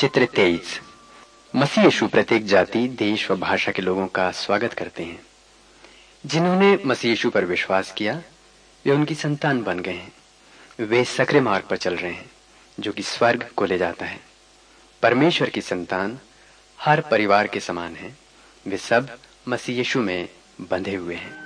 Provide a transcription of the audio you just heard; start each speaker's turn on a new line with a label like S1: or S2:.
S1: चित्र 23। मसीह यीशु प्रत्येक जाति, देश व भाषा के लोगों का स्वागत करते हैं। जिन्होंने मसीह यीशु पर विश्वास किया वे उनकी संतान बन गए हैं। वे सकरे मार्ग पर चल रहे हैं जो कि स्वर्ग को ले जाता है। परमेश्वर की संतान हर परिवार के समान है। वे सब मसीह यीशु में बंधे हुए हैं।